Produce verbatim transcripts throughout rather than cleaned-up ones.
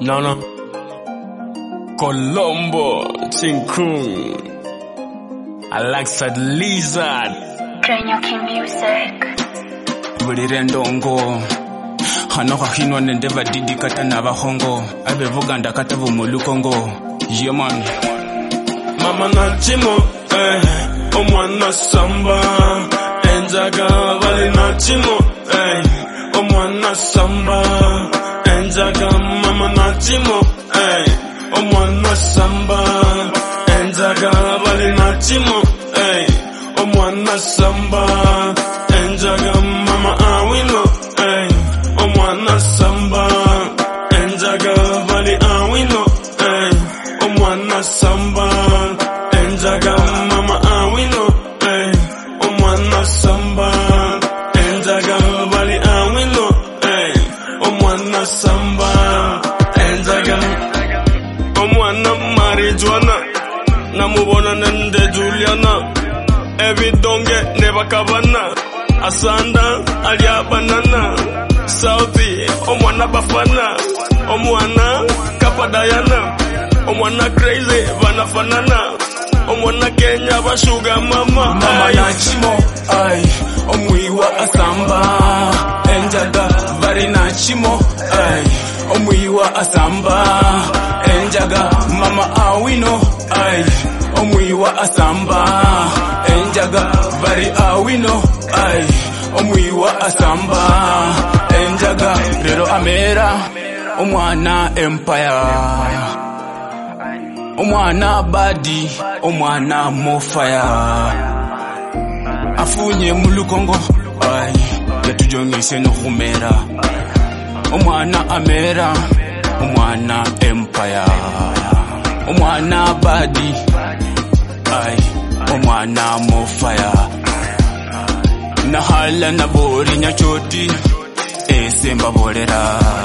No, no. Colombo, Chinkung, alongside Lizard. Drenyoki Music. Bulire ndongo hano hahinwa nendeva didi kata nabahongo abe vuganda kata vumulukongo. Yeah man. Mama na chimo, eh, omwana samba. Enjaga vali na chimo, eh, omwana samba. Enjaga mama na chimo, eh, omwana samba. Enjaga vali na chimo, eh, omwana samba. Enjaga mama awino, eh, omwana samba. Enjaga vali awino, eh, omwana samba. Enjaga mama awino, eh, omwana samba. Enjaga vali awino, eh, omwana samba. Enjaga omwana marijuana namubona nende Juliana ebidonge nebakabana asanda alya banana Southie omwana bafana omwana kapadayana omwana crazy banafanana omwana Kenya bashuga mama. Mama na chimo ay omwiwa asamba. Enjaga vari na chimo ay omwiwa asamba. Enjaga mama awino ay omwiwa asamba. Enjaga vari awino ay omwiwa asamba. Enjaga rero amera omwana empire, omwana badi, omwana mofaya. Afunye mulukongo ay yatujongise no humera. Omwana amera, omwana empire, omwana badi ay omwana mofaya. Nahala na bori nyachoti esemba bolera.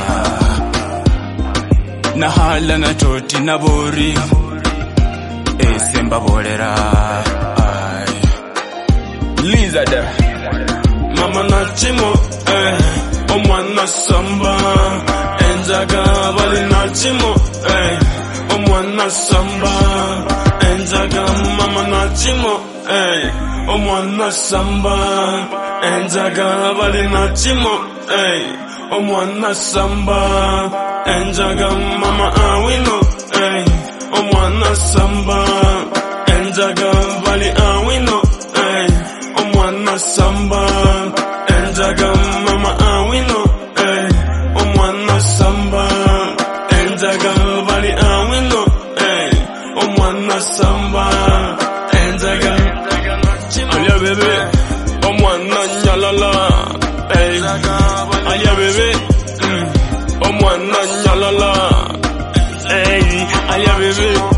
Nahala na choti na bori esemba bolera. Ay Lizard. Mama na chimo, eh, omwana samba. Enjaga vali na chimo, eh, omwana samba. Enjaga mama na chimo, eh, omwana samba. Enjaga vali na chimo, eh, omwana samba. Enjaga mama awino, eh, omwana samba. Enjaga vali awino, eh, omwana samba. Enjaga mama awino, eh, omwana samba. Enjaga vali awino, eh, omwana samba. Enjaga alya bebe omwana nyalala, eh, alya bebe mm, omwana nyalala, eh, alya bebe